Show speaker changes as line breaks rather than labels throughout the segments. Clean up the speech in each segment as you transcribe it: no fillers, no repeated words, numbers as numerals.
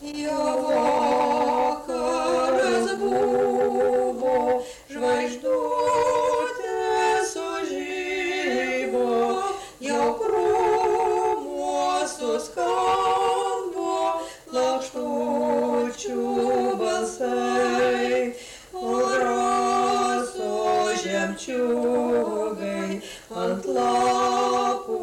Jau vakaras buvo, žvaigždutės sužibo, jau krūmuos suskambo lakštučių balsai, o raso žemčiugai ant lapų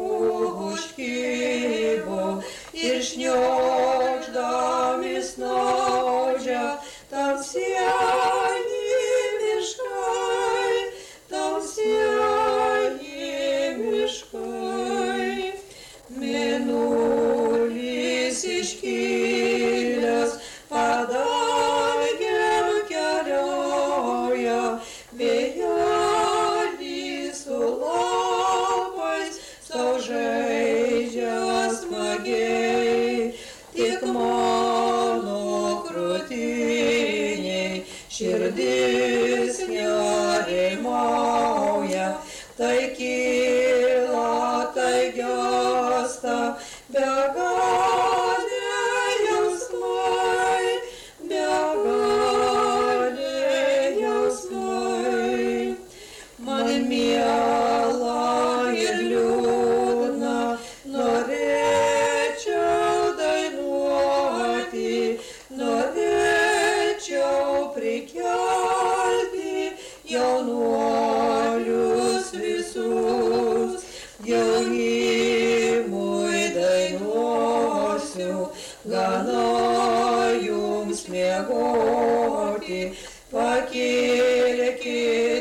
užkibo ir šniokšdami snaudžia tamsieji miškai, tamsieji miškai. Mėnulis iškilęs padangėm keliauja, vėjelis su lapais sau žaidžia smagiai, tik mano krūtinėj širdis nerimauja, tai kyla, tai gęsta begaliai jausmai, begaliai jausmai. Man miela ir liūdna, norėčiau dainuoti, norėčiau prikelti jaunuolius visus, jaunimui dainuosiu, gana jums miegoti, pakilkite